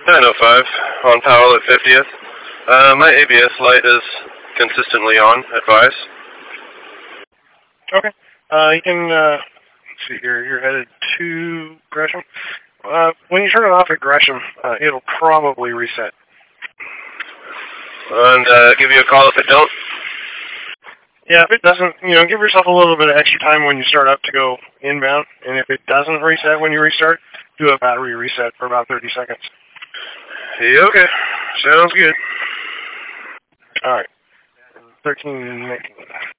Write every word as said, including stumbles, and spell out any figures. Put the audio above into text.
nine oh five on Powell at fiftieth. Uh, my A B S light is consistently on. Advise. Okay. Uh, you can, uh, let's see here, you're headed to Gresham. Uh, when you turn it off at Gresham, uh, it'll probably reset. And uh, give you a call if it don't? Yeah, if it doesn't, you know, give yourself a little bit of extra time when you start up to go inbound. And if it doesn't reset when you restart, do a battery reset for about thirty seconds. Yeah, okay. Sounds good. All right. thirteen making.